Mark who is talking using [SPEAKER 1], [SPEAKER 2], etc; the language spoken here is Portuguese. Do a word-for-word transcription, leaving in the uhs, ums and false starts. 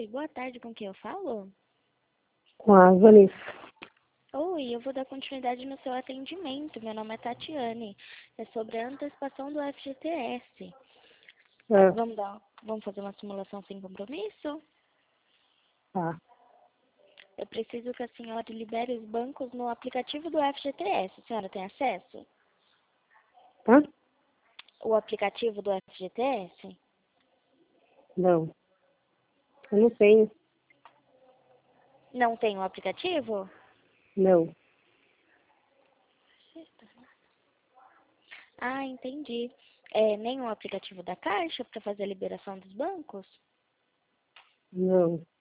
[SPEAKER 1] Oi, boa tarde, com quem eu falo?
[SPEAKER 2] Com a Vanessa.
[SPEAKER 1] Oi, eu vou dar continuidade no seu atendimento. Meu nome é Tatiane. É sobre a antecipação do F G T S.
[SPEAKER 2] É,
[SPEAKER 1] Vamos dar, vamos fazer uma simulação sem compromisso?
[SPEAKER 2] tá.
[SPEAKER 1] Eu preciso que a senhora libere os bancos no aplicativo do F G T S. A senhora tem acesso?
[SPEAKER 2] Hã?
[SPEAKER 1] O aplicativo do F G T S?
[SPEAKER 2] Não. Eu não tenho.
[SPEAKER 1] Não tem o aplicativo?
[SPEAKER 2] Não.
[SPEAKER 1] Ah, entendi. É, nem o aplicativo da Caixa para fazer a liberação dos bancos?
[SPEAKER 2] Não.